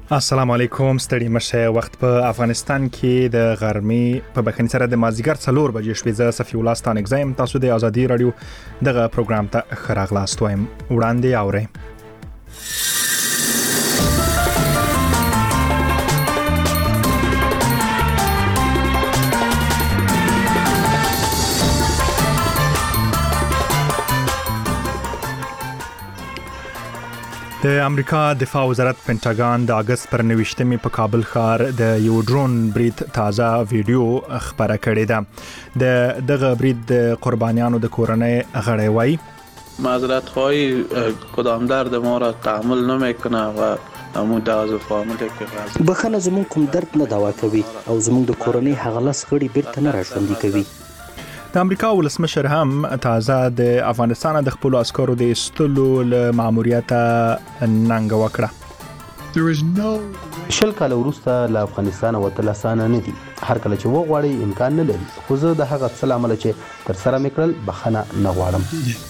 السلام علیکم ستړي مشه وخت په افغانستان کې د غرمې په بخښنې سره د مازیګر 4 بجې شوې. زه صفی الله ستان اگزایم تاسو د ازادي رادیو دغه پروګرام ته خراغلاست وایم. وړاندې اورئ. د امریکا دفاع وزارت پینټاګان د اگست پر 29 په کابل ښار د یو ډرون برید تازه ویډیو خبره کړې ده. دغه برید د قربانیانو د کورنۍ غړي وایي معذرت خواهی کدام درد ما را تحمل نمیکنه و همون داز فامیل که غزه بخنه زمون کوم درد نه دوا کوي او زمون د کورنۍ هغه لاس غړي بیرته نه راژوندي کوي. د امریکا ولسمشر هم تازه د افغانستان د خپل عسکرو د استلو له ماموریت ننګ وکړه. شل کال وروسته له افغانستان وتل اسانه نه دي. هر کله چې وغواړي امکان نه لري. خو زه د هغه څه عمل چې تر سره میکړل بخنه نه غواړم.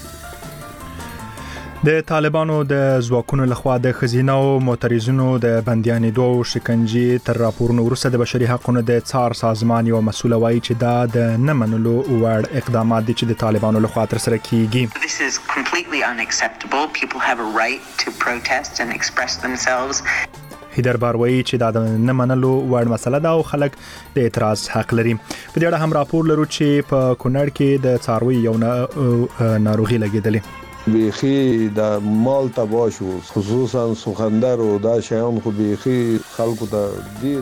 د طالبانو د ځواکونو لخوا د خزینه او معترضینو د بندیانېدو شکنجې تر راپورونو وروسته د بشري حقوقو د څار سازمان یو مسؤل وایي چې دا د نه منلو وړ اقدامات دي چې د طالبانو لخوا تر سره کیږي. This is completely unacceptable. People have a right to protest and express themselves. هیدر باروي چې دا د نه منلو وړ مسله ده او خلک د اعتراض حق لري. په دې اړه هم راپور لرو چې په کونړ کې د څاروي یو ناروغي لګیدلې. بیخی د مال تباه شو، خصوصا سخندر و دا شیان خو بیخی خلکو ته ډیر.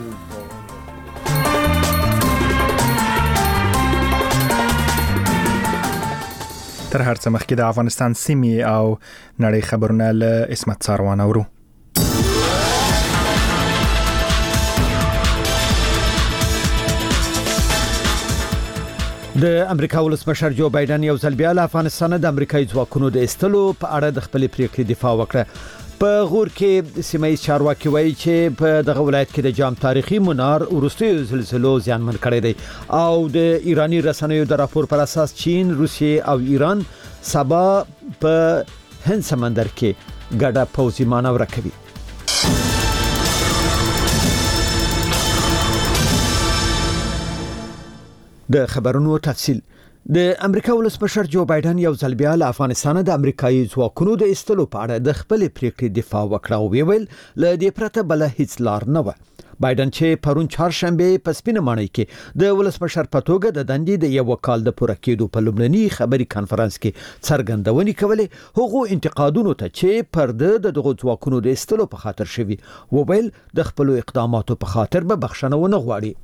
تر هر څه مخکې د افغانستان سیمې او نړۍ خبرونه له اسمت ساروان اورو. د امریکا ولسمشر جو بایدن یو ځل بیا له افغانستان د امریکایي ځواکونو د استلو په اړه د خپل پریکړې دفاع وکړه. په غور کې سیمایي چارواکي وایي چې په دغه ولایت کې د جام تاریخي منار وروستیو زلزلو زیانمن کړی دی او د ایرانی رسنیو د راپور پر اساس چین، روسیې او ایران سبا په هند سمندر کې ګډه پوځي مانور کوي. د خبرونو تفصیل. د امریکا ولسمشر جو بایدن یو ځل بیا له افغانستان د امریکایي ځواکونو د استلو په اړه د خپل پریکړې دفاع وکړه او ویل له دې پرته بل هیڅ لار نه و. بایدن چې پرون چهارشنبه په سپینه ماڼۍ کې د ولسمشر په توګه د دندې د یو کال د پوره کېدو په لومړني خبري کانفرنس کې څرګندونې کولې هغه انتقادونو ته چې پر دغه ځواکونو د استلو په خاطر شوی وویل د خپل اقداماتو په خاطر به بخښنه ونه غواړي.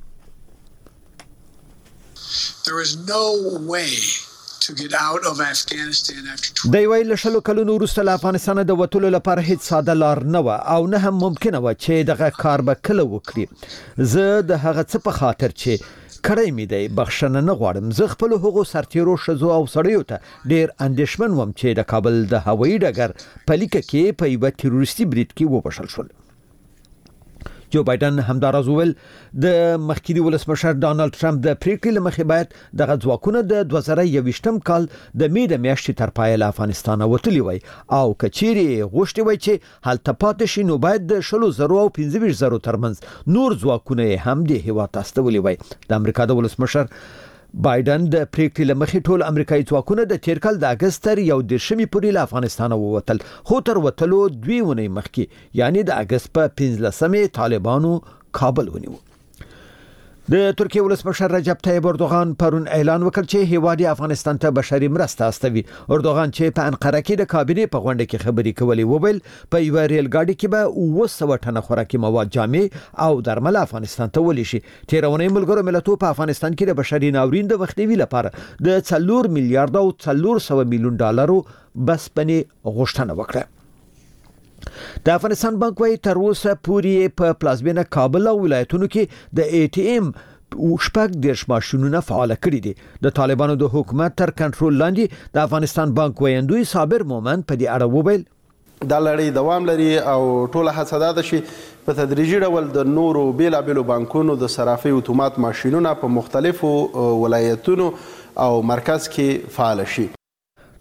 There is no way to get out of Afghanistan after 20 د ویل شلو کلونو وروسته له افغانستان د وټولو لپاره هیڅ ساده لار نه و او نه هم ممکنه و چې دغه کار به کله وکړي. زه د هغه څه په خاطر چې کړی مې دی بخښنه نه غواړم. زه خپل هغو سرتیرو شزو او سړیو ته ډیر اندېښمن وم چې د کابل د هوایي ډګر په لیکه کې په یو تروریستي برید کې وبښل شول. جو بایدن همداراز ویل د مخکینی ولسمشر ډانلډ ټرمپ د پریکړې لمخې باید دغه ځواکونه د 2021م کال د می د میاشتې تر پایه له افغانستان وتلی وای او کچيري غوښتي وای چې هلته پاتې شي نو باید د 100,000 او 25,000 ترمنځ نور ځواکونه هم د هیواد استولي وای. د امریکا د ولسمشر بایدن د پریکړې لمخې ټول امریکایي ځواکونه د تیر کال د اگست تر 11 پورې له افغانستان ووتل خو تر وتلو 2 ونې مخکې یعنی د اگست په 15 طالبانو کابل ونیو. د ترکیه ولسمشر رجب طیب اردوغان پرون اعلان وکړ چې هیواد افغانستان ته بشري مرسته استوي. اردوغان چې په انقره کې د کابینې په غونډه کې خبري کولې وویل په یو ریل gaadi کې به 200 ټنه خوراکي مواد جامې او درمل افغانستان ته ولې شي. تیرونې ملګرو ملتونو په افغانستان کې د بشري ناورین د مخنیوي لپاره د 4 میلیارډ او 400 میلیون ډالرو بسپنې غوښتنه وکړه. د افغانستان بانک وايي تر اوسه پورې په پلازمینه کابل او ولایتونو کې د ATM شپږ دیرش ماشینونه فعال کړي دي. د طالبانو د حکومت تر کنټرول لاندې د افغانستان بانک ویندوی صابر مومن په دې اړه وویل دا لړۍ دوام لري او ټول هڅه ده چې په تدریجي ډول د نورو بیلابیلو بانکونو د صرافي اتومات ماشینونه په مختلفو ولایتونو او مرکز کې فعال شي.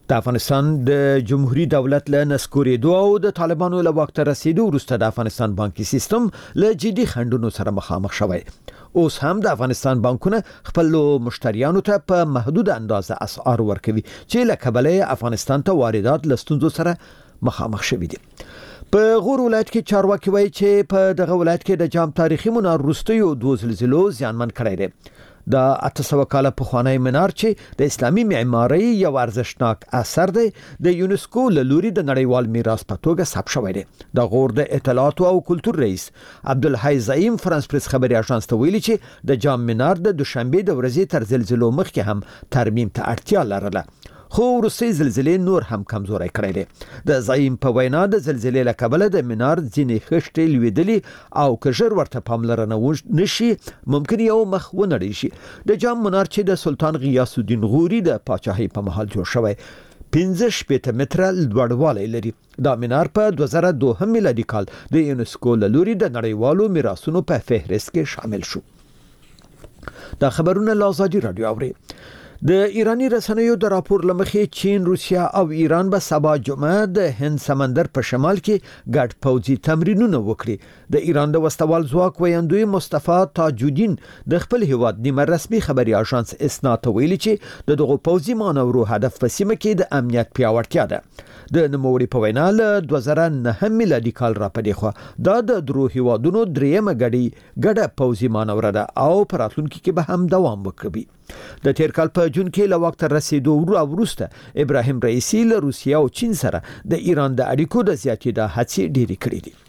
د افغانستان د جمهوریت دولت له نسکورېدو او د طالبانو له واک ته رسیدو وروسته د افغانستان بانکي سیستم له جدي خنډونو سره مخامخ شوی. اوس هم د افغانستان بانکونه خپل مشتریانو ته په محدود اندازه اسعار ورکوي چې له کبله افغانستان ته واردات له ستونزو سره مخامخ شوي دي. په غور ولایت کې چارواکي وایي چې په دغه ولایت کې د جام تاریخي منار وروستیو 2 زلزلو زیانمن کړی دی. د 800 کاله پخوانی منار چې د اسلامي معمارۍ یو ارزښتناک اثر دی د یونسکو له لوري د نړیوال میراث په توګه ثبت شوی دی. د غور د اطلاعات او کلتور رئیس عبدالحی زعیم فرانس پریس خبري اژانس ته ویلي چې د جام منار د دوشنبه د ورځې تر زلزلو مخکې هم ترمیم ته اړتیا لرله، خو وروستي زلزلې نور هم کمزوري کړی دی. د زعیم په وینا د زلزلې له کبله د منار ځینې خښتې لویدلي او کژر ورته پاملرنه نشي ممکن یو مخ ونړی شي. د جام منار چې د سلطان غیاث الدین غوري د پاچاهۍ په مهال جوړ شوی 15 متره لوړوالی لري. دا منار په 2002 میلادي کال د یونسکو له لوري د نړیوالو میراثونو په فهرست کې شامل شو. دا خبرونه له آزادي رادیو اوري. د ایرانی رسنیو د راپور لمخې چین، روسیا او ایران به سبا جمعه د هند سمندر په شمال کې ګډ پوځي تمرینونه وکړي. د ایران د وسوال ځواک ویاندوی مصطفی تاج الدین د خپل هیواد نیمه رسمي خبري اژانس اسنا ته ویلي چې د دغه پوځي مانورو هدف په سیمه کې د امنیت پیاوړتیا ده. د نوموړي په وینا له 2009 میلادي کال را پدې خو دا د درو هیوادونو دریمه ګډه پوځي مانوره ده او په راتلونکي کې به هم دوام وکړي. د تیر کال په جون کې له وخت رسیدو وروسته ابراهیم رئیسی له روسیا او چین سره د ایران د اړیکو د زیاتېدو هڅې ډېرې کړې دي.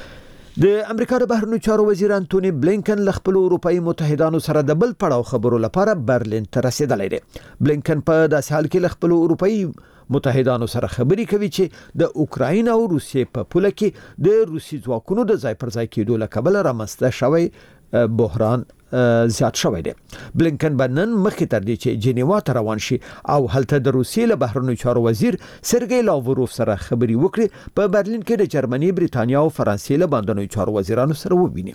د امریکا د بهرنیو چارو وزیر انټونی بلینکن له خپل اروپאי متحدانو سره د بل پړاو خبرو لپاره برلین ته رسیدلی دی. بلینکن په داسې حال کې له خپل اروپאי متحدانو سره خبري کوي چې د اوکراین او روسیې په پوله کې د روسي ځواکونو د ځای پر ځای کېدو له کبله رامنځته شوی بحران زیات شوی دی. بلینکن بنن مخکې تر دې چې جنیوا ته روان شي او هلته د روسیې له بهرنیو چارو وزیر سرګی لاوروف سره خبري وکړي. په برلین کې د جرمني، بریتانیا او فرانسې له بهرنیو چارو وزیرانو سره وویني.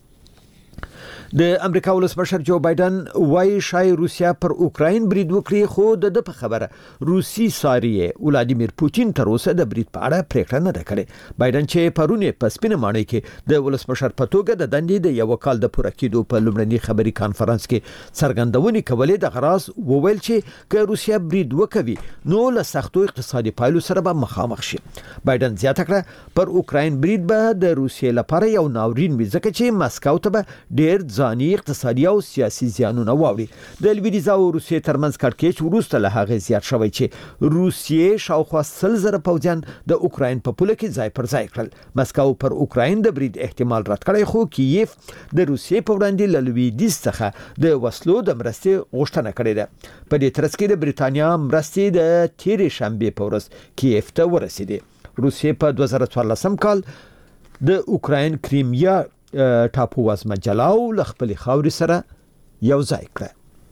د امریکا ولسمشر جو بایدن وايي شای روسیا پر اوکراین برید وکړي، خو د په خبره روسي ساریه ولادیمیر پوتین تر اوسه د برید په اړه پریکړه نه ده کړې. بایدن چې پرونه په سپینه ماڼۍ کې د ولسمشر په توګه د دندې د یو کال د پوره کېدو په لومړني خبري کانفرنس کې څرګندونې کولې د غراس وویل چې که روسیا برید وکوي نو له سختو اقتصادي پایلو سره به مخامخ شي. بایدن زیاته کړه پر اوکراین برید به د روسیې لپاره یو ناورین وي ځکه چې مسکو ته به ډېر ځاني اقتصادي او سیاسي زیانونه واوړي. د لویدیځ او روسیې ترمنځ کړکېچ وروسته له هغه زیات شوی چې روسیې شاوخوا 100,000 پوځیان د اوکراین په پوله کې ځای پر ځای کړل. مسکو پر اوکراین د برید احتمال رد کړی، خو کیف د روسیې په وړاندې له لویدیځ څخه د وسلو د مرستې غوښتنه کړې ده. په دې ترڅ کې د بریتانیا مرستې د تیرې شنبې په ورځ کیف ته ورسېدې. روسیې په 2014 کال د اوکراین کریمیا ټاپو وزمه جلاو له خپل خاورې سره یو ځای کړه.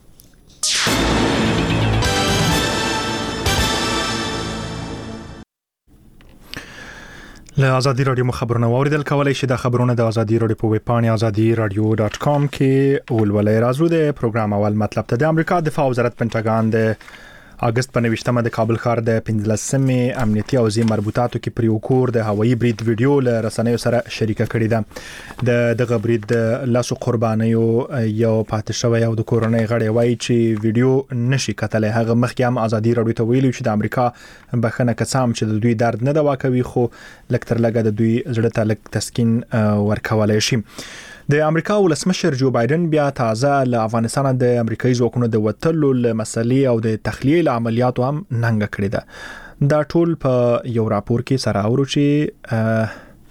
له آزادي رادیو خبرونه اوریدل کولای شئ. د خبرونه د آزادي رادیو په ویب پاڼه azadiradio.com کې ولولئ. راځو د پروګرام اول مطلب ته. د امریکا دفاع وزارت پنټاګان د اگست په 29مه د کابل ښار د 15مې امنیتي او ځي مربوطاتو کې پر یو کور د هوایي برید ویډیو له رسنیو سره شریکه کړې ده. د دغه برید د لاسو قربانیو یو پاتې شوی او د کورنۍ غړي وایي چې ویډیو نشي کتلی. هغه مخکې هم آزادي رادیو ته ویلي چې د امریکا بخښنه کسام چې د دوی درد نه دوا کوي، خو لکه تر لګه د دوی زړه ته لږ تسکین ورکولای شي. د امریکا ولسمشر جو بایدن بیا تازه له افغانستان د امریکایي ځواکونو د وټلو مسلې او د تخلیه عملیاتو هم ننګ کړی ده. دا ټول په یو راپور کې سره اورو چې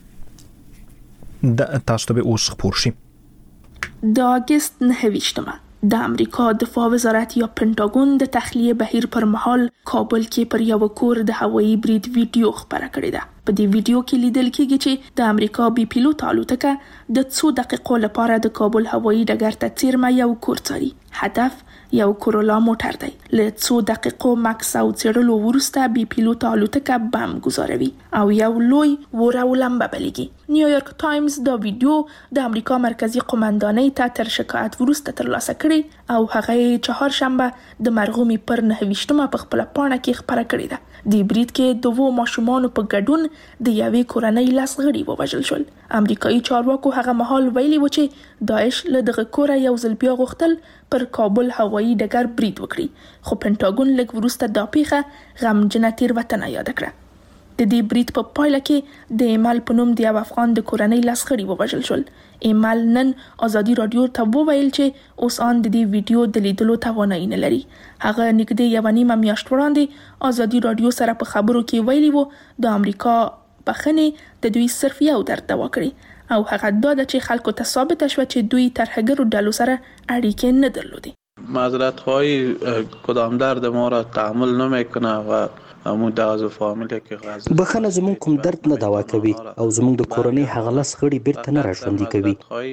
د تاسو ته اوس خبر شي. د اگست 9 د امریکا دفاع وزارت یا پنټاګون د تخلیه بهیر پر مهال کابل کې پر یو کور د هوایي برید ویډیو خبره کړې ده. په دې ویډیو کې لیدل کېږي چې د امریکا بي پیلوټ الوتکه د 2 دقیقو لپاره د کابل هوایي ډګر ته څیرمه یو کور څاري. هدف یو کورولا موټر دی. له 2 دقیقو مکس او څېړلو وروسته بي پیلوټ الوتکه بم گذاروي او یو لوی وره ولمبه بلیږي. نیویورک تایمز دا ویډیو د امریکا مرکزی قومندانۍ ته تر شکایت وروسته ترلاسه کړي او هغه چهارشنبه د مرغومي پر 29مه په خپل پاڼه کې خبره کړې ده. د برید کې 2 ماشومان په ګډون د یوې کورنۍ لاس غړي ووژل شول. امریکایي چارواکو هغه مهال ویلي و چې داعش له دغه کوره یو ځل بیا غوښتل پر کابل هوایي ډګر برید وکړي، خو پنټاګون لږ وروسته دا پیښه غمجنه تېروتنه یاد کړه. د دې برید په پایله کې د ایمل په نوم د یو افغان د کورنۍ لاس غړي ووژل شل. ایمل نن ازادي رادیو ته وویل چې اوس ان د دې ویډیو د لیدلو توانایي نه لري. هغه نږدې یو نیمه میاشت وړاندې ازادي رادیو سره په خبرو کې ویلي وو د امریکا بخښنې د دوی صرف یو درد دوا کړی او هغه دا د چې خلکو ته ثابت شوه چې دوی ترهګرو ډلو سره اړیکې نه درلودې. معذرت خواهی کدام درد ما را تحمل نمیکنه و بخښنه زموږ کوم درد نه دوا کوي او زموږ د کورنۍ هغه لاس غړي بیرته نه راژوندي کوي.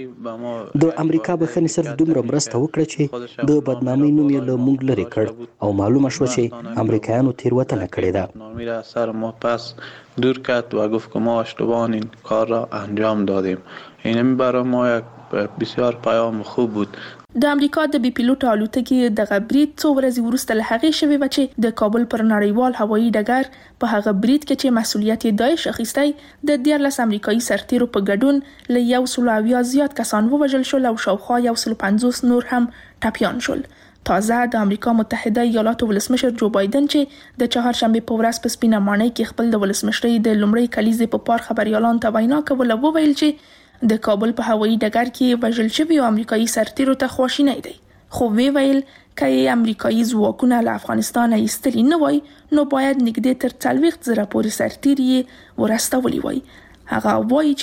د امریکا بخښنې صرف دومره مرسته وکړه چې د بدنامۍ نوم یې له موږ لرې کړ او معلومه شوه چې امریکایانو تېروتنه کړې ده. سر ما پس دور کرد و گفت که ما اشتباهاً این کار را انجام دادیم. این برای ما یک بسیار پیام خوب بود. د امریکا د بي پیلوټ الوتکې د برید څو ورځې وروسته له هغې شوې و چې د کابل پر نړیوال هوایي ډګر په هغه برید کې چې مسؤلیت یې داعش اخیستی د 14 امریکایي سرتیرو په ګډون له 180 زیات کسان ووژل شول او شاوخوا 150 نور هم ټپیان شول. تازه د امریکا متحده ایالاتو ولسمشر جو بایدن چې د چهارشنبه په ورځ په سپینه ماڼۍ کې خپل د ولسمشرۍ د لومړۍ کلیزې په پار خبريالانو ته وینا کوله وویل چې د کابل په هوایي ډګر کې وژل شوي امریکایي سرتیرو ته خواشینی دی، خو ویل که امریکایي ځواکونه له افغانستان ایستلي نه وای نو باید نږدې تر 40,000 پورې سرتیر یې ورستولي وای. هغه وایي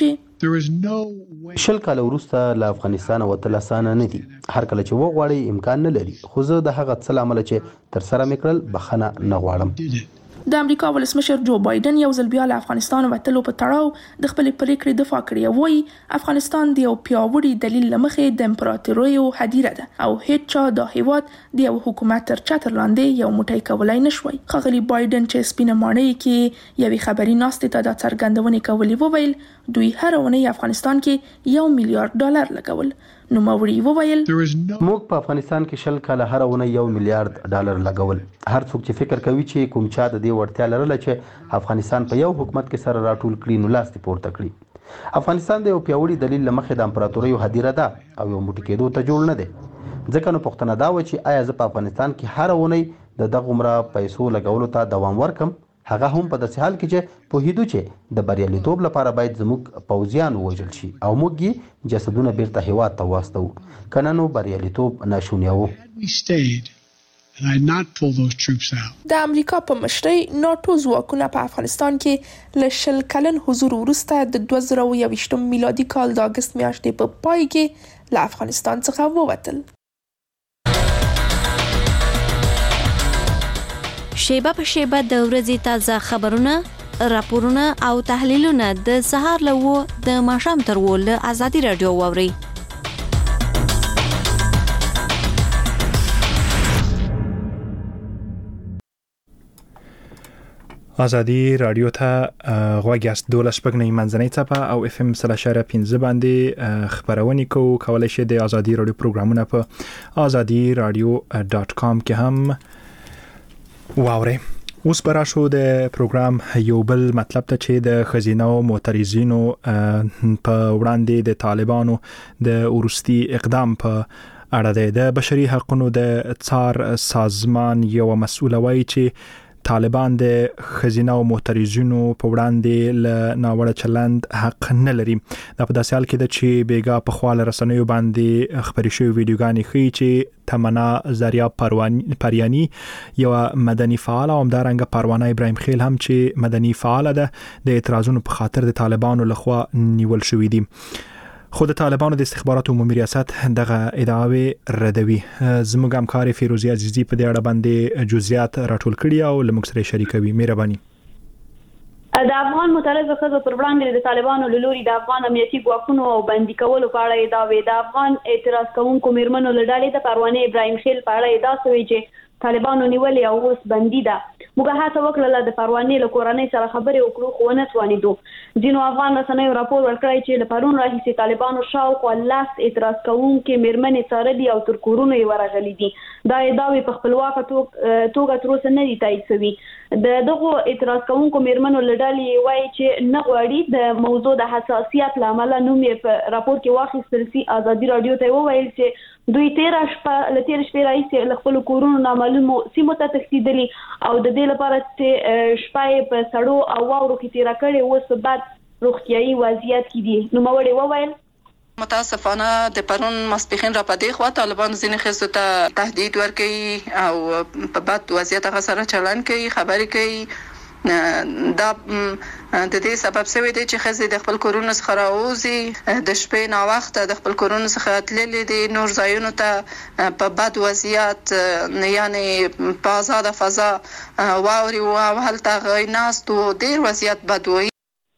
چې 10 کال وروسته له افغانستان وتل اسانه نه دي. هر کله چې وغواړي امکان نه لري، خو زه د هغه څه لامل چې تر سره میکړل بخښنه نه غواړم. د امریکا ولسمشر جو بایدن یو ځل بیا له افغانستان وتلو په تړاو د خپل پریکړې دفاع کړې. وایي افغانستان د یو پیاوړي دلیل لمخې د امپراتوریو هدیره ده او هیڅ چا د هیواد د یو حکومت تر چتر لاندې یو موټی کولای نشوي. ښاغلي بایدن چې سپینه ماڼۍ کې یوې خبري ناستې ته د څرګندونې کولې وویل دوی هر اونۍ افغانستان کې $1 میلیارډ لګول. نو موري وویل موږ په افغانستان کې 10 کال هر اونۍ $1 میلیارډ لګول. هر څوک چې فکر کوي چې کوم چا د دې وړتیا لرله چې افغانستان په یو حکومت کې سره راټول کړي نو لاس پورته کړي. افغانستان د یو پیاوړي دلیل لمخې د امپراتوریو هدیره ده او یو موټی کېدو ته جوړ نه دی. ځکه نو پوښتنه دا و چې آیا زه په افغانستان کې هر اونۍ د دغه عمره پیسو لګولو ته دوام ورکم، هغه هم په داسې حال کې چې پوهیدو چې د بریالیتوب لپاره باید زموږ پوځیان ووژل شي او موږ یې جسدونه بیرته هیواد ته واستو، کنه نو بریالیتوب ناشونی و. د امریکا په مشرۍ ناتو ځواکونه په افغانستان کې له 10 کلن حضور وروسته د 2021 میلادي کال د اگست میاشتې په پای کې له افغانستان څخه ووتل. شیبه په شیبه د ورځې تازه خبرونه، راپورونه او تحلیلونه د سهار له 9 د ماښام تر 10 له ازادي رادیو واوري. ازادي رادیو ته غوږیاست. 12 شپږ منځنۍ څپه او FM 3.15 باندې خبرونه کولای شئ. د ازادي رادیو پروګرامونه په azadiradio.com کې هم واوري. اوس براشو د پروګرام یو بل مطلب ته چې د خزینه او معترضینو په وړاندې د طالبانو د ورستي اقدام په اړه ده. د بشري حقوقو د څار سازمان یو مسؤل وایي چې طالبان د خزینه او معترضینو په وړاندې له ناوړه چلند حق نه لري. دا په داسې حال کې ده چې بیګا په خواله رسنیو باندې خبري شوی ویډیوګانې ښیي چې تمنا زریاب پریانی یو مدني فعال او همدارنګه پروانه ابراهیم خیل هم چې مدني فعال ده د اعتراضونو په خاطر د طالبانو لخوا نیول شوی دي. خود طالبانو د استخباراتو عمومي ریاست دغه ادعاوی ردوي. زموږ همکار فیروزی عزیزی په دې اړه باندې جزئیات راټول کړي او لمږ سره شریکوي. مهرباني. د افغان متعرض ښځو پر وړاندې د طالبانو له لوري د افغان امنیتي ځواکونو او بندي کولو په اړه ادعاوې د افغان اعتراض کوونکو میرمنو له ډلې د پروانې ابراهیم خیل په اړه ادعا شوې چې طالبانو نیولې او اوس بندي ده. موږ هڅه وکړه د پروانې له کورنۍ سره خبرې وکړو خو ونه توانېدو. ځینو افغان رسنیو راپور ورکړی چې له پرون راهیسې طالبانو شاوخوا 10 اعتراض کوونکې میرمنې څارلي او تر کورونو یې ورغلي دي. دا ادعاوې په خپلواکه توګه تر اوسه نه دي تایید شوي. د دغو اعتراض کوونکو میرمنو له ډلې وایي چې نه غواړي د موضوع د حساسیت له امله نوم یې په راپور کې واخیستل شي. ازادي راډیو ته وویل چې دوی تیر شپې راهیسې له خپلو کورونو نامعلومو سیمو ته تښتېدلي او د دې لپاره چې شپه په سړو او واورو کې تیره کړې اوس په بد روغتیایي وضعیت کې دي. نوموړې وویل متاسفانه د پرون ماسپښین را پدې خوا طالبان ځینې ښځو ته تهدید ورکوي او په بد وضعیت هغه سره چلن کوي، خبرې کوي. دا د دې سبب شوی دی چې ښځې د خپل کورونو څخه راوځي، د شپې ناوخته د خپل کورونو څخه تللې دي نور ځایونو ته په بد وضعیت، یعنی په آزاده فضا واوري او هلته هغوی ناست و ډېر وضعیت بد وي.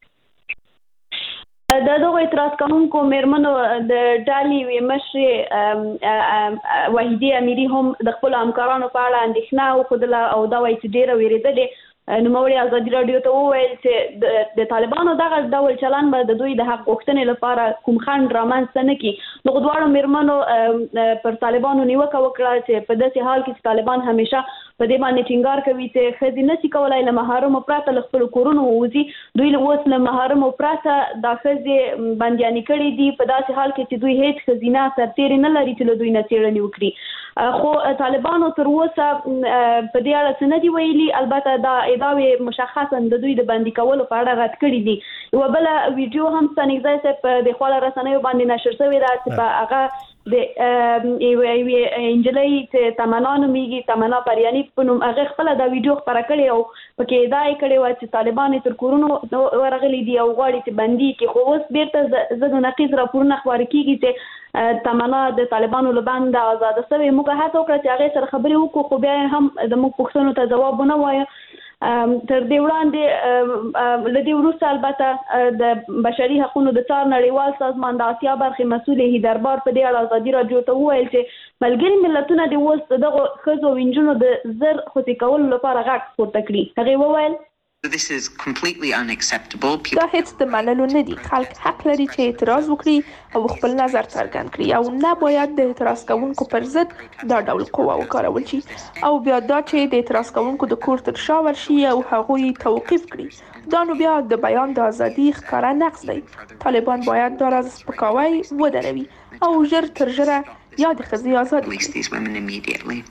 د دغو اعتراض کوونکو میرمنو د ډلې مشرې وحیدې امیري هم د خپلو همکارانو په اړه اندېښنه وښودله او دا وایي چې ډېره وېرېدلې. نوموړې ازادي راډیو ته وویل چې د طالبانو دغه ډول چلن به د دوی د حق غوښتنې لپاره کوم خنډ رامنځته نه کړي. دغو دواړو میرمنو پر طالبانو نیوکه وکړه چې په داسې حال کې چې طالبان همیشه په دې باندې ټینګار کوي چې ښځې نشي کولای له محارمو پرته له خپلو کورونو ووځي. دوی اوس له محارمو پرته دا ښځې بندیانې کړي دي په داسې حال کې چې دوی هیڅ ښځینه سرتېرې نه لري چې له دوی نه څېړنې وکړي. خو طالبانو تر اوسه په دې اړه څه نه دي ویلي. البته دا ادعاوې مشخصا د دوی د بندي کولو په اړه رد کړي دي. یوه بله ویډیو هم ستانکزی صاحب په د خواله رسنیو باندې نشر شوې ده چې په هغه د یوې نجلۍ چې تمنا نومیږي، تمنا پریاني په نوم، هغې خپله دا ویډیو خپره کړې او پکې ادعا یې کړې وه چې طالبان یې تر کورونو ورغلي دي او غواړي چې بندي کړي. خو اوس بیرته ضد و نقیض راپورونه خپاره کېږي چې تمنا د طالبانو له بنده ازاده شوې. موږ هڅه وکړه چې هغې سره خبرې وکړو خو بیا هم د موږ پوښتنو ته ځواب ونه وایه. تر دې وړاندې له دې وروسته البته د بشري حقوقو د څار نړیوال سازمان د آسیا برخې مسؤل هیدربار په دې اړه ازادي راډیو ته وویل چې ملګري ملتونه د اوس دغه ښځو او نجونو د زر خوشي کولو لپاره غږ پورته کړي. هغې وویل This is completely unacceptable. دا هیڅ د منلو نه دي. خلک حق لري چې اعتراض وکړي او خپل نظر څرګند کړي او نه باید د اعتراض کوونکو پر ضد دا ډول قوه وکارول شي او بیا دا چې د اعتراض کوونکو د کور تر شا ورشي او هغوی توقیف کړي. دا نو بیا د بیان د ازادي ښکاره نقض دی. طالبان باید دا راز سپکاوی ودروي او ژر تر ژره یا د ښځې ازادي.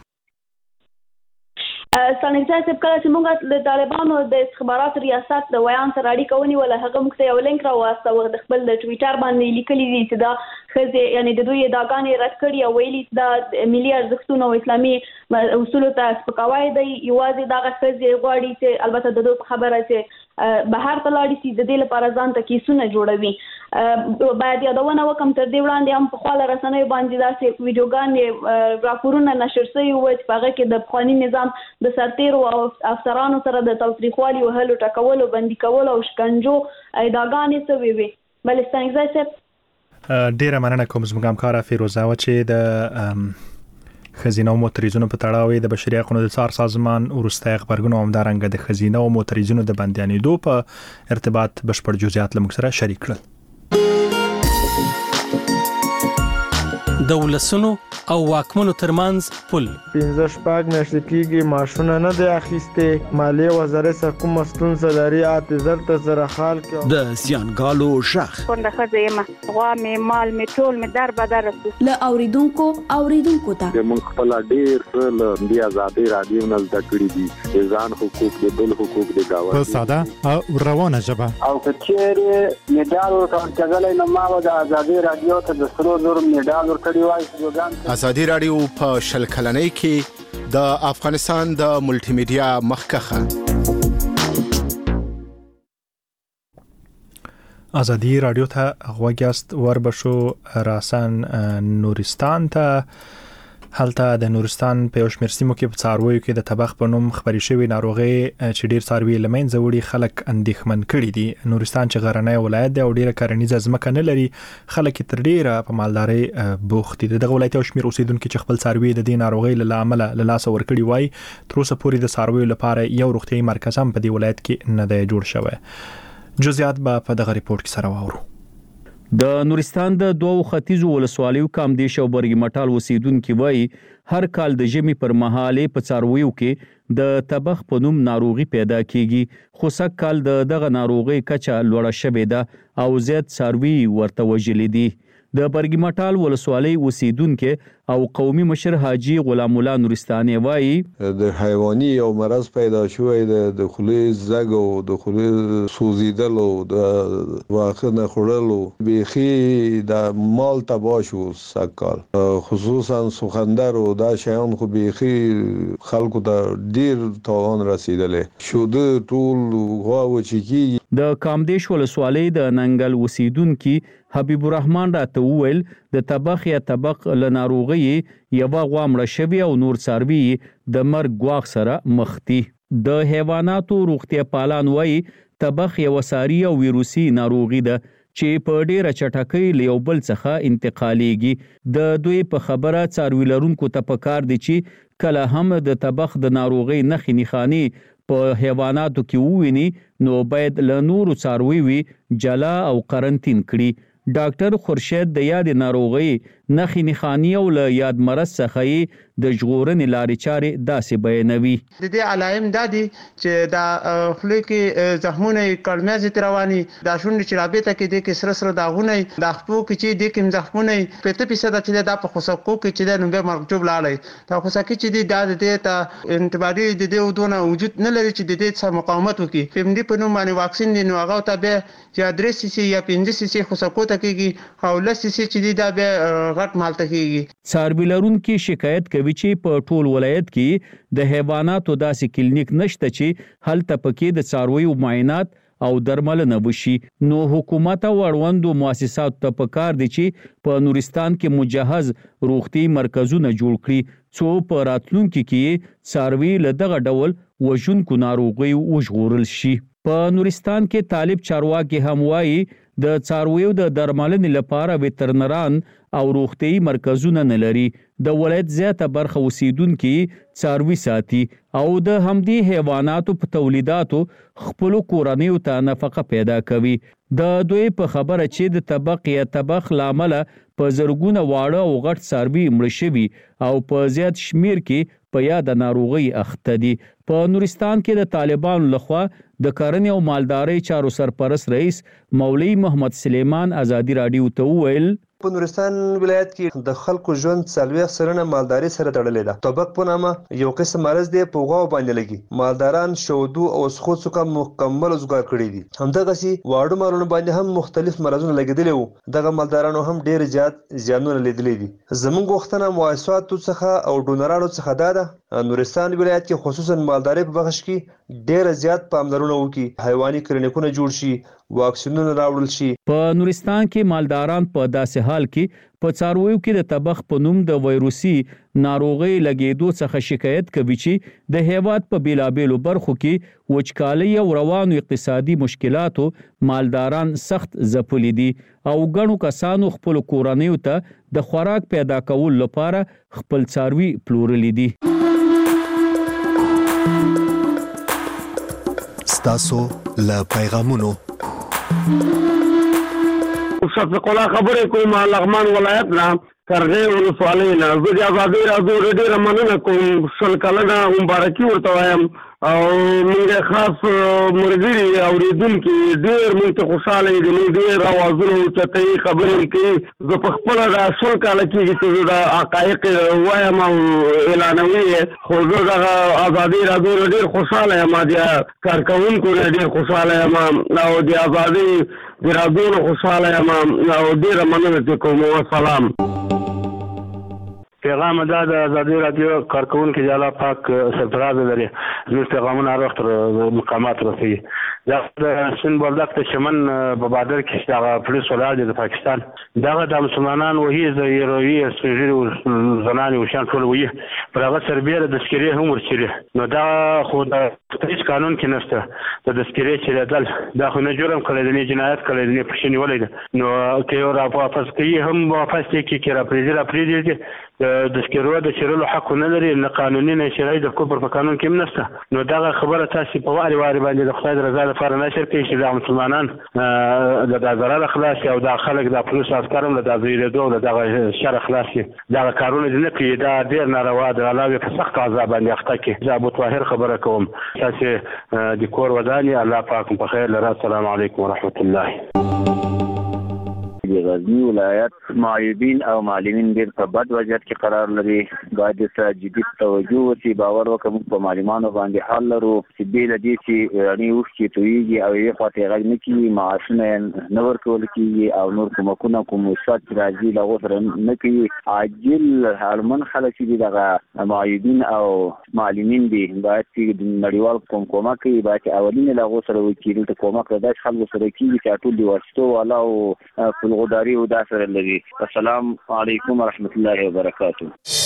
ستانکزی صاحب کله چې موږ د طالبانو د استخباراتو ریاست د ویان سره اړیکه ونیوله، هغه موږ ته یو لینک راواستوه د خپل د ټویټر باندې لیکلي دي چې دا ښځې یعنې د دوی ادعاګانې رد کړي او ویلي دا ملي ارزښتونو او اسلامي اصولو ته سپکاوی دی. یوازې دغه ښځې غواړي چې البته د دوی په خبره چې بهر ته لاړې شي، د دې لپاره ځان ته کیسونه جوړوي. باید یادونه وکړم تر دې وړاندې هم په خواله رسنیو باندې داسې ویډیوګانې راپورونه نشر شوي وو چې په هغه کې د پخواني نظام د سرتیرو او افسرانو سره د تاوتریخوالي وهلو، ټکولو، بندي کولو او شکنجو ادعاګانې شوې وې. بلې ستانکزی صاحب ډیره مننه کوم زموږ همکاره فیروزه وه چې د خزینه او موتریزونو په تړاو د بشري حقوقو د څار سازمان وروستي خبرګونو همدارنګه د خزینه او موتریزونو د بندیانېدو په ارتباط بشپړ جزئیات له موږ سره شریک کړل. د ولسونو او واکمنو ترمنځ پل 15 میاشتې کېږي ماشونه نه دی اخیستې. مالیې وزارت سره کومه ستونزه لري اعتذار ته سره حال کې د زیانګالو ژغ څنګه ښځه یم، غوا مې، مال مې، ټول مې در بدر له اوریدونکو ته موږ خپل ډېر څه له دې ازادي راډیو نه زده کړي دي، ځان حقوق د بل حقوق د گاوند په ساده او روانه ژبه. او کچېره میډال ورکړل نو ما د ازادي راډیو ته د 300 میډال ورکړی وای. ازادي راډیو په شل کلنۍ کې د افغانستان د ملټي میډیا مخکخه. ازادي راډیو ته غوږیاست وربشو راسن نورستان ته هلته د نورستان په یو شمېر سیمو کې په څارویو کې د تبخ په نوم خبري شوی ناروغي چې ډیر څاروي لمنځه وړي خلک اندېښمن کړي دي. نورستان چې غرنی ولایت دی او ډیره کرنیزه ځمکه نه لري، خلک تر ډیره په مالداري بوخت دي. دغه ولایت یو شمېر اوسیدونکو چې خپل څاروي د دې ناروغي له امله له لاسه ورکړي وای، تر اوسه پورې د څارویو لپاره یو روغتیايي مرکز هم په دې ولایت کې نه دی جوړ شوی. جزئیات به په دغه ریپورت کې سره واورو. د نورستان د دوو ختیځو ولسوالیو کامدیش او برګی مټال اوسیدونکو وایي هر کال د ژمي پر مهال په څارویو کې د تبخ په نوم ناروغي پیدا کیږي، خو سږ کال دغه ناروغي کچه لوړه شوې ده او زیات څاروي ورته وژلي دي. د برګی مټال ولسوالۍ اوسیدونکو او قومي مشر حاجی غلام الله نورستاني وایي د حیواني او مرض پیدا شوی د خولې زګ او د خولې سوزیدل او د واخه نه خړلو بيخي د مال تبا شو سکال، خصوصا سخندر او دا شیان خو بيخي خلکو ته ډیر تاوان رسیدلې شو. د ټول غواو چې د کامدیش ولسوالۍ د ننګل اوسیدونکو حبیب الرحمن راته وویل د تبخ یا تبق له ناروغي یو غوا مړه شوی او نور څاروي د مرګ ګواښ سره مخ دي. د حیواناتو روغتیا پالان وایي تبخ یو ساري او ویروسي ناروغي ده چې په ډیره چټکۍ له یو بل څخه انتقالېږي. د دوی په خبره څاروي لرونکو ته پکار دي چې کله هم د تبخ د ناروغي نښې نښانې په حیواناتو کې وویني نو باید له نورو څارویو جلا او قرنطین کړي. ډاکټر خورشید د یاد ناروغي نښې نښانې او له یاد مرض څخه د ژغورنې لارې چارې داسې بیانوي. د دې علائم دا دي چې دا خولې کې زخمونه کړمېز رواني، دا شونډې چې رابطه کې د کې سره داغونه، د خپو کې چې د کوم زخمونه 50% چې دا په خوسکو کې چې د نو به مرجوب لاړی دا خوسکي چې دی دا د ته انټيبادي د دې ودونه وجود نه لري چې د دې سره مقاومت وکړي. فیمډي په نوم باندې واکسین دی، نو هغه ته به یا 3 سي یا 5 سي خوسکو ته کېږي او لسی سي چې دی دا به غټ مالته کېږي. څاروي لرونکو شکایت کوي چې په ټول ولایت کې د حیواناتو داسې کلینیک نشته چې هلته پکې د څارویو معاینات او درملنه وشي. نو حکومت او اړوندو مؤسساتو ته پکار دي چې په نورستان کې مجهز روغتي مرکزونه جوړ کړي څو په راتلونکي کې څاروي له دغه ډول وژونکو ناروغیو وژغورل شي. په نورستان کې طالب چارواکي هم وایي د څارویو د درملنې لپاره وترنران او روغتي مرکزونه نه لري. د ولایت زیاته برخه اوسیدونکو څاروي ساتي او د همدې حیواناتو په تولیداتو خپل کورنیو ته نفقه پیدا کوي. د دوی په خبره چې د تبق یا تبخ لامل په زرګونه واړه او غټ څاروي مړ شوي او په زیات شمیر کې په یاد ناروغي اخته دي. په نورستان کې د طالبانو لخوا د کرنې او مالدارۍ چارو سرپرست رئیس مولوی محمد سلیمان ازادي رادیو ته وویل په نورستان ولایت کې د خلکو ژوند 40% مالداري سره تړلې ده. تبق په نامه یو قسم مرض دی په غواو باندې لګي. مالداران شودو او سخو څخه مکمل زګار کړی دي. همدغسي واړو مالونو باندې هم مختلف مرزونه لګیدلي وو. دغه مالدارانو هم ډیر زیات زیانونه لیدلي دي. زموږ غوښتنه مؤسساتو څخه او ډونرانو څخه ده نورستان ولایت کې خصوصا مالداري په بخش کې ډیر زیات پاملرنه وکړي. حیواني کلینیکونه جوړ شي، واکسینونه راوړل شي. په نورستان کې مالداران په داسې حال کې په څارویو کې د تبخ په نوم د وایروسي ناروغي لګیدو څخه شکایت کوي چې د هیواد په بیلابېلو برخو کې وچکالي او روانو اقتصادي مشکلاتو مالداران سخت ځپلي دي او ګڼو کسانو خپل کورنیو ته د خوراک پیدا کول لپاره خپل څاروي پلورلي دي. ستاسو له پیغامونو شفیق الله خبرې کوم لغمان ولایت نه کرغې ولسوالۍ نه. زه د ازادۍ راډیو ډېره مننه کوم. شل کلنه مبارکي ورته وایم او موږ خاص ملګري اورېدونکي ډېر موږ ته خوشحاله دي. موږ ډېر اوازونه اوچتوي، خبرې کوي. زه په خپله دا 100 کاله کېږي چې زه دا حقایق وایم او اعلانوي یې، خو زه دغه ازادۍ راډیو نه ډېر خوشحاله یم، د کارکوونکو نه ډېر خوشحاله یم او د ازادۍ د راډیو نه خوشحاله یم او ډېره مننه چې کوم. وسلام. پیغام دا د ازادي رادیو کارکونکو چې الله پاک سرفراز لري زموږ پیغامونه هر وخت مقامات رسوي. د سن بولدک ته چمن په بادر کې دا پولیس ولاړ دي د پاکستان دا د مسلمانانو وهي د یروي سپیږي زنانه وشان ټول وي پر هغه سربېره د سکري هم ورچره نو دا خو د هیڅ قانون کې نشته د سکري چې دل دا خو نه جرم کړی دی جنایت کړی دی پښینی ولې نو کې را واپس کوي هم واپس کې را پریږدي د سکرو د چیرلو حق نه لري نه قانوني نه شرعي د کوپر په قانون کې نشته نو دا خبره تاسو په واري باندې د خدای رضا لپاره نشر کوي چې د مسلمانان د ضرر خلاص او د خلک د پولیس عسکرم د زیریدو د شر خلاص دا کارونه نه کوي دا ډیر ناروا د علاوه په سخت عذاب باندې اخته کې ابو طاهر خبره کوم تاسو د کور وداني الله پاک په خیر لرا السلام علیکم ورحمت الله غزنی ولایت معیبین او معلمین ډېر په بد وضعیت کې قرار لري باید ته جدي توجه وشي باور وکړو په معلمانو باندې حل لرو چې بیل دي چې رانی وشي تویږي او یې خاطر غږ نه کی معاشونه نه ورکول کیږي او نور کومکونه کوم وسات راځي له غوړ نه کی عاجل هرمن خلک دي دغه معیبین او معلمین دي باید چې نړیوال کومک کوي باید اولین له غوړ سره وکیل ته کومک راځي خلک سره کیږي چې ټول دی واسطو والا او غداري او داسره لري السلام علیکم ورحمت الله وبرکاته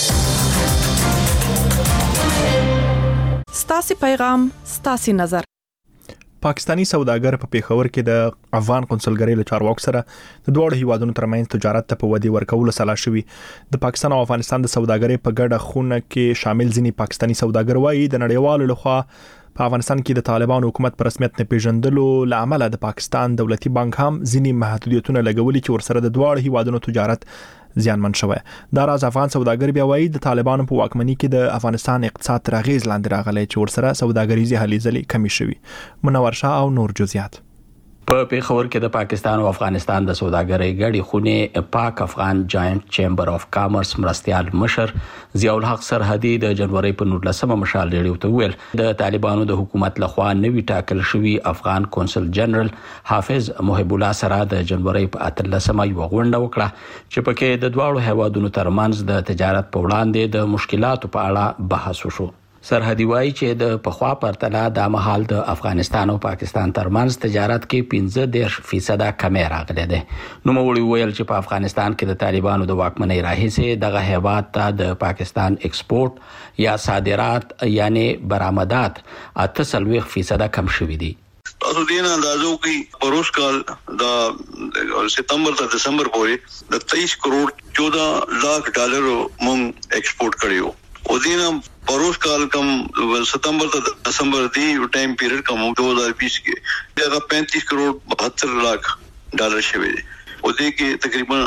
ستاسو پیغام ستاسو نظر پاکستانی سوداګر په پیښور کې د افغان قونسلګرۍ له چارواکو سره د دوه هیوادونو ترمنځ تجارت ته په ودی ورکول سلا شوی د پاکستان او افغانستان د سوداګرۍ په ګډه خونه کې شامل ځینی پاکستانی سوداګر وایي د نړیوالو لخوا په افغانستان کې د طالبانو حکومت پر رسمیت نه پیژندلو لامل د پاکستان دولتي بانک هم ځینی محدودیتونه لګولي چې ورسره د دوه هیوادونو تجارت زیانمن شوی دا راز افغان سوداګر بیا وایي د طالبانو په واکمنۍ کې د افغانستان اقتصاد تر اغیز لاندې راغلی چې ورسره سوداګریزي هلې ځلې کمی شوی منور شاه او نور جزئیات په پیښور کې د پاکستان او افغانستان د سوداګرۍ ګډي خونې پاک افغان جاینټ چیمبر اف کامرس مرستيال مشر ضیاء الحق سرحدي د جنوري په 19 مشال ریډیو ته ویل د طالبانو د حکومت لخوا نوی ټاکل شوی افغان کونسل جنرال حافظ محب الله سره د جنوري په 13 یو غونډه وکړه چې پکې د دوه هیوادونو ترمنځ د تجارت په وړاندې د مشکلاتو په اړه بحث وشو سرحدي وایي چې د پخوا پرتله د مهال د افغانستان او پاکستان ترمنځ تجارت کې 15% کمی راغلی دی نو موري ویل چې په افغانستان کې د طالبانو د واکمنۍ راهیسې دغه هیواد ته د پاکستان ایکسپورت یا صادرات یعنی برآمدات 38% کم شوي دي تاسو دین اندازو کې پروس کال د ستمبر ته دسمبر پورې د 23 کروڑ 14 लाख ډالر مونږ ایکسپورت کړیو او دینم پروس کال کم ستمبر ته دسمبر دی ټایم پیریډ کم 2020 کې دا 35 کروڑ 72 लाख ډالر شوی دی او دې کې تقریبا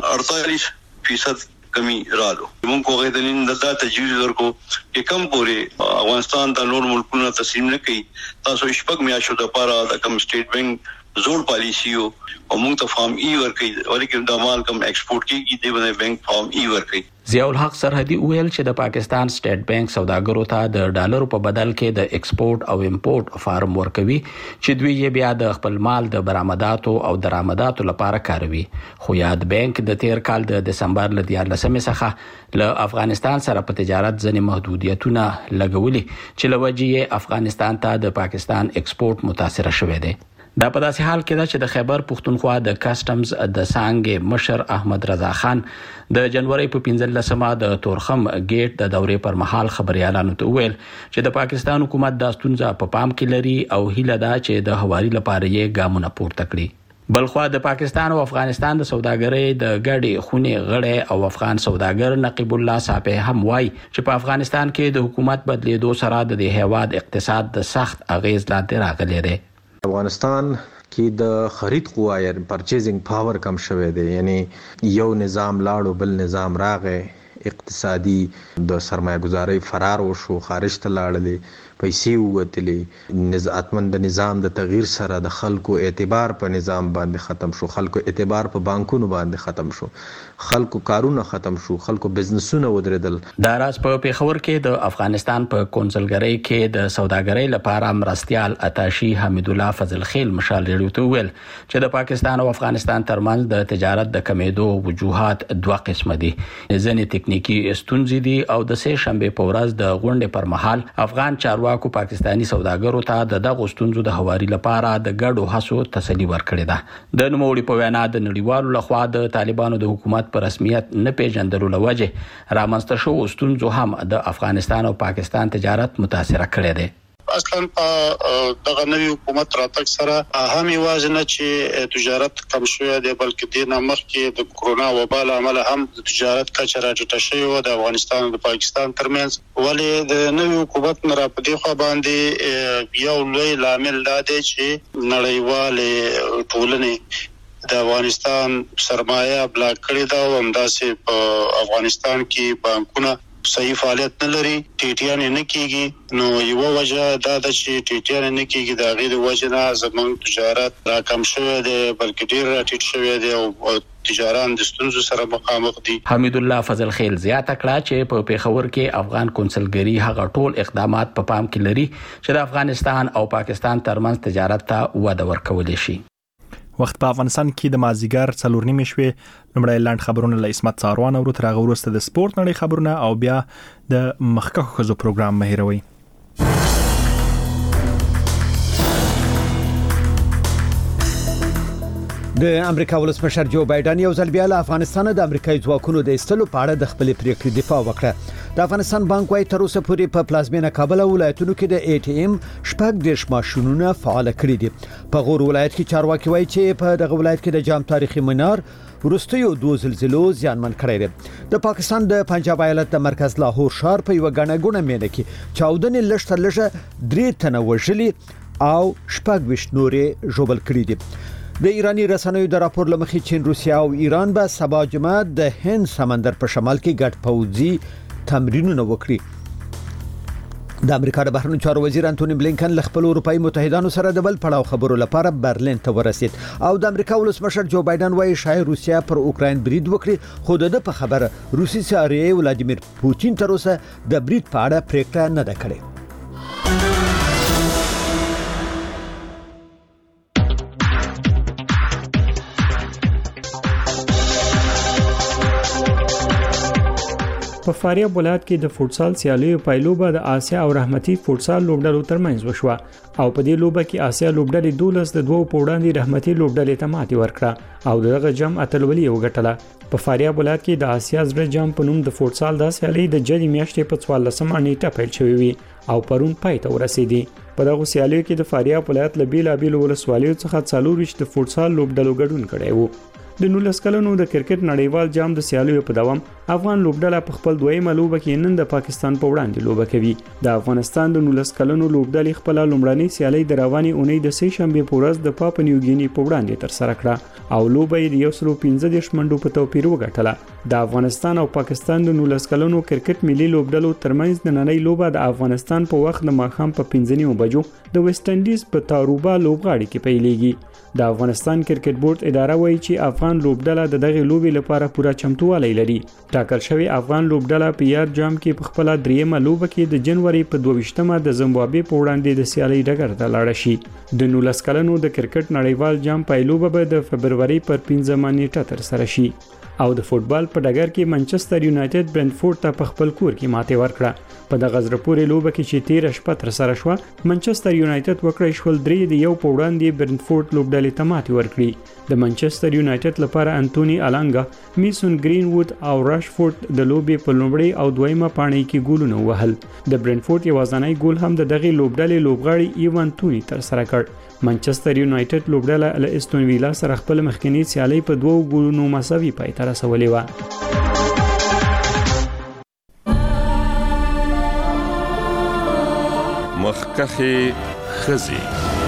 48% کمی راغلو موږ کوغه د نن د تجویز ورکو چې کم پورې افغانستان د نور ملکونو تسلیم نه کوي تاسو شپږ میاشتو د پاره د کم سټیټ بانک زور پالیسیو او موږ ته فارم ای ورکړي ورکه د مال کم ایکسپورت کیږي د باندې بانک فارم ای ورکړي ضیاء الحق سرحدي ویل چې د پاکستان سټیټ بانک سوداګرو ته د ډالرو په بدل کې د ایکسپورت او امپورت فارم ورکوي چې دوی یې بیا د خپل مال د برآمداتو او درآمداتو لپاره کاروي خو یاد بانک د تیر کال د دسمبر ل 14 څخه له افغانستان سره په تجارت ځنې محدودیتونه لګولي چې لوجې افغانستان ته د پاکستان ایکسپورت متاثر شوه دی دا په داسې حال کې ده چې د خیبر پښتونخوا د کسټمز د سانګ مشر احمد رضا خان د جنوري په 15مه د تورخم گیټ د دورې پر مهال خبريالانو ته ویل چې د پاکستان حکومت د ستونزه په پام کې لري او هیله ده چې د حواري لپاره یې ګامونه پورته کړي بلخوا د پاکستان او افغانستان د سوداګرۍ د ګډي خونې غړي او افغان سوداګر نقیب الله صاحب هم وایي چې په افغانستان کې د حکومت بدلیدو سره د هیواد اقتصاد د سخت اغیز لاندې راغلی دی افغانستان کې د خرید قوا یا پرچیزینګ پاور کم شوه دی یعنی یو نظام لاړو بل نظام راغې اقتصادي د سرمایه گذاري فرار وشو خارج ته لاړلې پیسې ووتلې نظامن د نظام د تغییر سره د خلکو اعتبار په نظام باندې ختم شو خلکو اعتبار په بانکونو باندې ختم شو خلکو کارونه ختم شو خلکو بزنسونه ودرېدل دا راز په پیښور کې د افغانستان په کونسلګرۍ کې د سوداګرۍ لپاره مرستيال اتاشي حمید الله فضل خیل مشال ریډیو ته ویل چې د پاکستان او افغانستان ترمنځ د تجارت د کمیدو وجوهات دوه قسمه دي ځینې تکنیکی ستونزې دي او د سه شنبه په ورځ د غونډې پر مهال افغان چارواکي چارواکو پاکستانی سوداګرو ته د دغه ستونزو د هواري لپاره د ګډو هڅو تسلی ورکړې ده. د نوموړي په وینا د نړیوالو لخوا د طالبانو د حکومت په رسمیت نه پیژندلو لوجه رامنځته شو ستونزو هم د افغانستان او پاکستان تجارت متاثر کړی دی. اصلا په دغه نوی حکومت راتګ سره هم یوازې نه چې تجارت کم شوی دی بلکې د نامخ کې د کرونا وبا له امله هم د تجارت کچه راټیټه شوې و د افغانستان او د پاکستان ترمنځ. ولې د نوی حکومت نه را پدې خو باندې یو لوی لامل دا دی چې نړیوال ټولنې د افغانستان سرمایه بلاک کړې ده او همداسې په افغانستان کې بانکونه صحیح فعالیت نه لري، ټیټیان نه کیږي. نو یو وجه دا د چې ټیټیان نه کیږي د غیر وجه نه زموږ تجارت راکم شوی دی بلکې ډیر راټیټ شوی دی او تجاران د ستونزو سره مخامخ دي. حمید الله فضل خیل زیاته کړه چې په پیښور کې افغان کونسلګری هغه ټول اقدامات په پام کې لري چې د افغانستان او پاکستان ترمنځ تجارت ته وده ورکول شي. وخت په افغانستان کې د مازیګر 4:30 شوي لمړی لاند خبرونه له اسمت ساروان او تر هغه وروسته د سپورت نړۍ خبرونه او بیا د مخکخو خزو پروګرام مهیروي. د امریکا ولسمشر جو بایدن یو ځل بیا له افغانستان د امریکایي ځواکونو د ایستلو په اړه د خپل پریکړې دفاع وکړه. د افغانستان بانک وايي تر اوسه پورې په پلازمینه کابل ولایتونو کې د ATM شپږ دیش ماشینونه فعال کړي دي. په غور ولایت کې چارواکي وايي چې په دغه ولایت کې د جام تاریخي منار ورستیو 2 زلزلو زیانمن کړی دی. د پاکستان د پنجاب ایالت د مرکز لاهور ښار په یو غنګونه مینه کې چاودنې لږ لږه 3 تنه وژلي او 26 نورې ژوبل کړي دي. د ایرانی رسنیو د راپور لمخې چین، روسیا او ایران به سبا جمعه د هند سمندر په شمال کې ګډ پوځي تمرینونه وکړي. د امریکا د بهرنیو چارو وزیر انټونی بلینکن له خپل اروپאי متحدانو سره د بل پړاو خبرو لپاره برلین ته ورسید او د امریکا ولسمشر جو بایدن وايي شاید روسیا پر اوکراین برید وکړي، خو د په خبره روسي صدر ولادیمیر پوتین تر اوسه د برید په اړه پریکړه نه ده کړې. په فاریاب ولایت کې د فوټسال سیالیو پایلوبه د آسیا او رحمتي فوټسال لوبډلو ترمنځ وشوه او په دې لوبه کې آسیا لوبډلې 12 د 2 په وړاندې رحمتي لوبډلې ته ماتې ورکړه او دغه جام اتلولي وګټله. په فاریاب ولایت کې د آسیا زړه جام په نوم د فوټسال د سیالي د جدي میاشتې په 14 نیټه پیل شوې وي او پرون پای ته ورسېدي. په دغه سیالیو کې د فاریاب ولایت له بیلابیلو ولسوالیو څخه 40 د فوټسال لوبډلو ګډون کړي وو. د 19 کلونو د کرکټ نړیوال جام د سیالیو په دوام افغان لوبډله په خپل دویمه لوبه کې نن د پاکستان په وړاندې لوبه کوي. د افغانستان د 19 کلونو لوبډلې خپل لومړنۍ سیالي د رواني اونۍ د سې شنبه په ورځ د پاپ نیو ګینی په وړاندې تر سره کړه او لوبه یې د 115 منډو په توپیر وګټله. د افغانستان او پاکستان د 19 کلونو کرکټ ملي لوبډلو ترمنځ نننۍ لوبه د افغانستان په وخت د ماښام په 15 بجو د ویسټ انډیز په تاروبا لوبغاړي کې پیلېږي. د افغانستان کرکټ بورډ اداره وایي چې افغان لوبډله د دغه لوبې لپاره پوره چمتووالی لري. ټاکل شوی افغان لوبډله په یار جام کې په خپل دریمه لوبه کې د جنوري په 22مه د زمبابوې په وړاندې د سیالي ډګر ته لاړ شي. د 19 کلونو د کرکټ نړیوال جام پایلوبه به د فبرवरी پر 15 نیټه تر سره شي او د فوتبال په ډګر کې منچستر یونایټډ برنتفورد ته په خپل کور کې ماتې ورکړه. په دغه زړه پورې لوبه کې چې 13 شپه تر سره شو منچستر یونایټډ وکړی شول 3 د یو په وړاندې برنتفورد لوبډلې ته ماتې ورکړي. د منچستر یونایټډ لپاره انټونی الانګا، میسون گرینوود او راشفورد د لوبې په لومړی او دویمه پاڼۍ کې ګولونه وهل. د برنتفورد یوازینی ګول هم د دغه لوبډلې لوبغاړي ایوان تونی تر سره کړ. منچستر یونایټډ لوبډله له استون ویلا سره خپل مخکنی سیالي په 2 ګولونو مساوي پای ته رسولې و. مخکخي خزي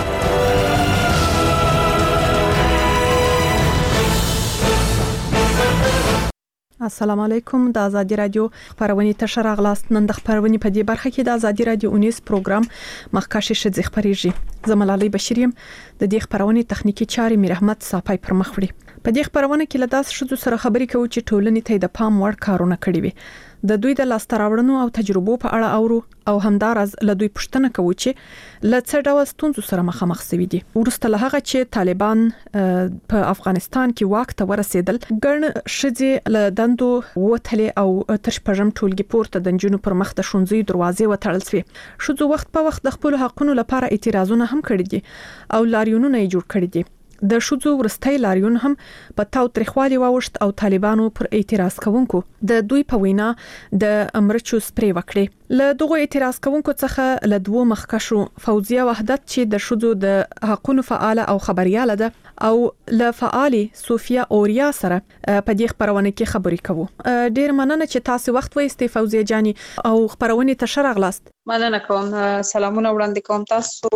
السلام علیکم. د ازادي رادیو خبرونه تشر اغلاست. نن د خبرونه په دې برخه کې د ازادي رادیو اونیس پروګرام مخکشه شځ خبريږي. زملالي بشریم د دې خبرونه تخنیکی چاري میر احمد صافای پر مخ وړي. په دې خبرونه کې له داس شذو سره خبرې کوي چې ټولنې ته د پام وړ کارونه کړي وي. د دوی د لاستراوړنو او تجربو په اړه اورو او همدارز له دوی پوښتنه کوي چې له څه ډول ستونزو سره مخامخ شوي دي. ورسته له هغه چې طالبان په افغانستان کې واک ته ورسېدل، ګڼ شذې له دندو وتلې او تر شپږم ټولګي پورته د نجونو پر مخ د ښوونځي دروازې وتړل شوې. شذو وخت په وخت د خپل حقونو لپاره اعتراضونه هم کړي دي او لاریونونه یې جوړ کړي دي. د شذو ورستۍ لاریون هم په تاو تریخوالي واوښت او طالبانو پر اعتراض کوونکو د دوی په وینا د امرچو سپری وکړي. له دغه اعتراض کوونکو څخه له دوه مخکشو فوزیه وحدت چې د شذو د حقوقو فعال او خبرياله ده او له فعالي صوفیا اوریا سره په دې خبرونه کې خبرې کوو. ډیر مننه چې تاسو وخت وایستې فوزیه جاني او خبرونه ته شرغلاست. مننه کوم. سلامونه وړاندې کوم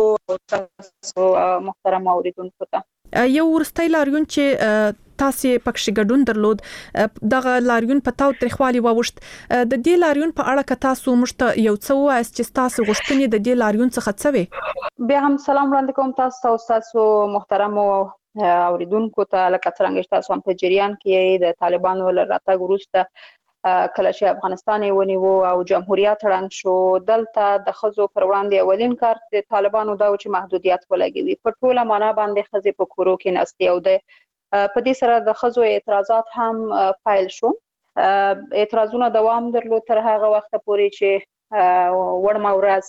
تاسو محترم اوریدونکو ته. یو ورستۍ لاریون چې تاسو پکښ ګډون درلود، دغه لاریون په تاو تریخوالي واوښت. د دې لاریون په اړه که تاسو موږ ته یو څه وایاست چې تاسو غوښتنې د دې لاریون څخه څه وي؟ بیا هم سلام وړاندې کوم تاسو محترم اوریدونکو ته. لکه څنګه تاسو هم په جریان کې د طالبانو له راتګ وروسته کله چې افغانستان یې ونیو او جمهوریت ړنګ شو، دلته د ښځو پر وړاندې اولین کار د طالبانو دا و چې محدودیت ولګوي. په ټوله معنا باندې ښځې په کورو کې ناستې او په دې سره د ښځو اعتراضات هم پیل شو. اعتراضونه دوام درلود تر هغه وخته پورې چې وړمه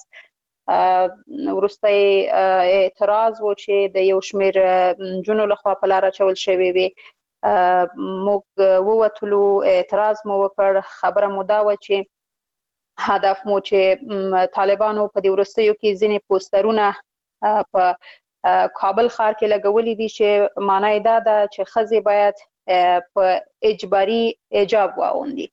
ورځ وروستی اعتراض و چې د یو شمېر نجونو لخوا په لاره اچول شوی وي. موږ ووتلو، اعتراض مو وکړ. خبره مو دا و چې هدف مو چې طالبانو په دې وروستیو کې ځینې پوسټرونه په کابل ښار کې لګولي دي چې معنی دا ده چې ښځې باید په اجباري حجاب واغوندي.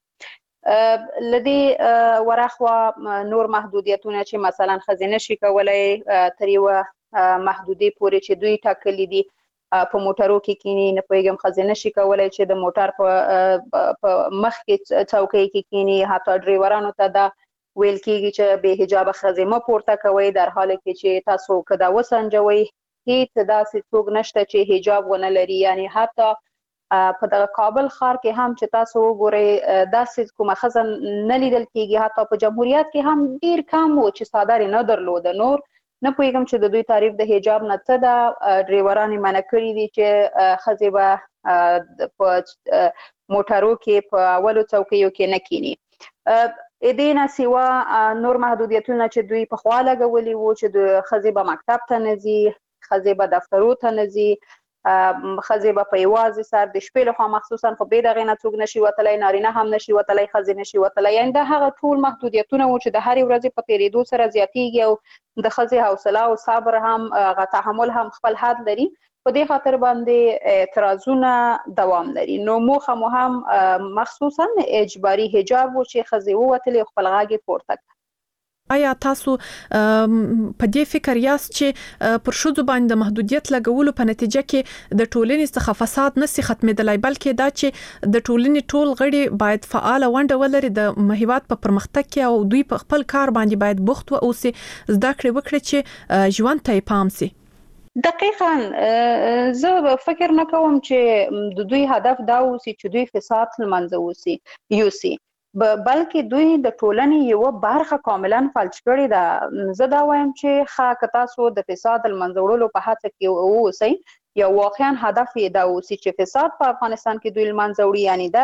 لدې ورخوا نور محدودیتونه چې مثلا ښځې نشي کولای تر یوه محدودې پورې چې دوی ټاکلي دي په موټرو کې کینی، نه پوهیږم ښځې نشي کولای چې د موټر په مخ کې څوکۍ کې کینی. حتی ډریورانو ته دا ویل کېږي چې بې حجابه ښځې مه پورته کوئ، در حال کې چې تاسو که دا وسنجوئ هیڅ داسې څوک نشته چې حجاب ونه لري. یعنی حتی په دغه کابل ښار کې هم چې تاسو وګورئ داسې کومه ښځه نه لیدل کېږي. حتی په جمهوریت کې هم ډیر کم و چې څادر یې نه درلوده. نور نه پوهیږم چې د دوی تعریف د حجاب نه څه ده. ډریوران یې منع کړي دي چې ښځې به په موټرو کې په اولو څوکیو کې نه کینی. دې نه سوا نور محدودیتونه چې دوی پخوا لګولي وو چې د ښځې به مکتب ته نه ځي، ښځې به دفترو ته نه ځي، ښځې به په یوازې سر د شپې لخوا مخصوصا خو بې د هغې نه څوک نشي وتلی، نارینه هم نشي وتلی، ښځې نشي وتلی. یعنې دا هغه ټول محدودیتونه وو چې د هرې ورځې په تېرېدو سره زیاتېږي او د ښځې حوصله او صبر هم هغه تحمل هم خپل حد لري. په دې خاطر باندې اعتراضونه دوام لري. نو موخه مو هم مخصوصا اجباري حجاب و چې ښځې ووتلې او خپل غږ یې پورته کړ. آیا تاسو په دې فکر یاست چې پر ښځو باندې د محدودیت لګولو په نتیجه کې د ټولنې څخه فساد نشي ختمېدلی، بلکې دا چې د ټولنې ټول غړي باید فعال ونډه ولري د هېواد په پرمختګ کې او دوی په خپل کار باندې باید بوخت واوسي، زده کړې وکړي چې ژوند ته یې پام سي؟ دقیقاً زه فکر نه کوم چې د دوی هدف دا اوسي چې دوی فساد لمنځه یوسي، بلکې دوی د ټولنې یو برخه کاملا فلج کړې ده. زه دا وایم چې که تاسو د فساد لمنځه وړلو په هڅه کې اوسئ، یا واقعا هدف یې دا اوسي چې فساد په افغانستان کې دوی لمنځه وړي، یعنی دا